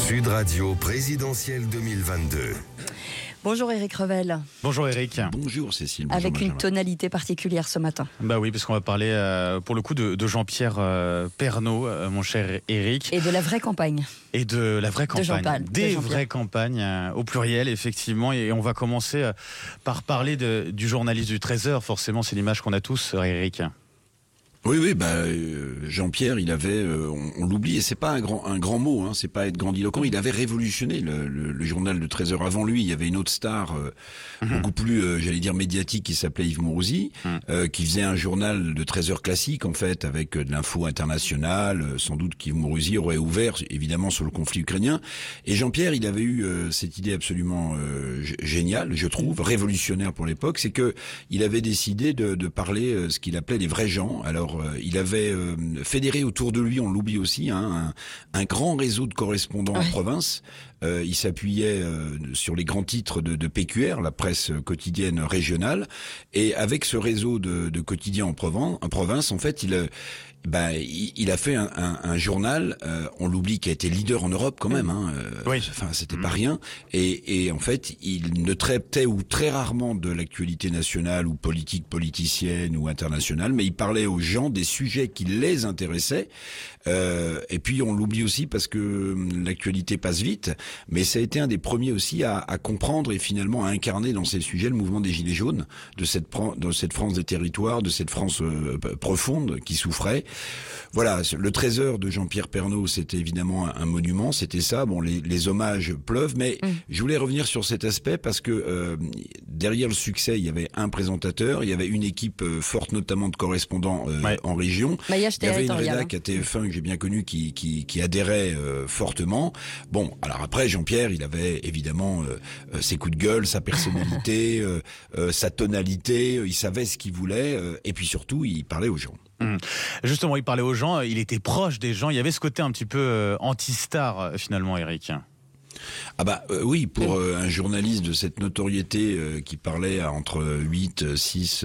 Sud Radio présidentielle 2022. Bonjour Éric Revel. Bonjour Éric. Bonjour Cécile. Bonjour Avec Benjamin. une tonalité particulière ce matin. Bah oui, parce qu'on va parler pour le coup de Jean-Pierre Pernaut, mon cher Éric. Et de la vraie campagne. Et de la vraie campagne. Des vraies campagnes au pluriel, effectivement. Et on va commencer par parler du journaliste du Trésor. Forcément, c'est l'image qu'on a tous, Éric. Oui, Jean-Pierre, il avait, on l'oublie, et c'est pas un grand mot, hein, c'est pas être grandiloquent. Il avait révolutionné le journal de 13 heures. Avant lui, il y avait une autre star beaucoup plus, j'allais dire médiatique, qui s'appelait Yves Mourouzi, qui faisait un journal de 13 heures classique en fait, avec de l'info internationale. Sans doute qu'Yves Mourouzi aurait ouvert évidemment sur le conflit ukrainien. Et Jean-Pierre, il avait eu cette idée absolument géniale, je trouve, révolutionnaire pour l'époque, c'est que il avait décidé de parler ce qu'il appelait les vrais gens. Alors il avait fédéré autour de lui, on l'oublie aussi, hein, un grand réseau de correspondants en province. Il s'appuyait sur les grands titres de PQR, la presse quotidienne régionale, et avec ce réseau de quotidiens en province, en fait, il a fait un journal, on l'oublie, qui a été leader en Europe quand même. Hein, enfin, c'était pas rien. Et en fait, il ne traitait ou très rarement de l'actualité nationale ou politique, politicienne ou internationale, mais il parlait aux gens des sujets qui les intéressaient. Et puis on l'oublie aussi parce que l'actualité passe vite, mais ça a été un des premiers aussi à comprendre et finalement à incarner dans ces sujets le mouvement des Gilets jaunes, de cette France des territoires, de cette France profonde qui souffrait. Voilà, le Trésor de Jean-Pierre Pernaut, c'était évidemment un monument, c'était ça. Bon, les hommages pleuvent, mais je voulais revenir sur cet aspect parce que derrière le succès, il y avait un présentateur, il y avait une équipe forte, notamment de correspondants en région. Il y avait une rédac à TF1 que j'ai bien connue qui adhérait fortement. Bon, alors après, Jean-Pierre, il avait évidemment ses coups de gueule, sa personnalité, sa tonalité, il savait ce qu'il voulait, et puis surtout, il parlait aux gens. Justement, il parlait aux gens, il était proche des gens, il y avait ce côté un petit peu anti-star finalement, Éric. Oui, pour un journaliste de cette notoriété qui parlait à entre 8, 6,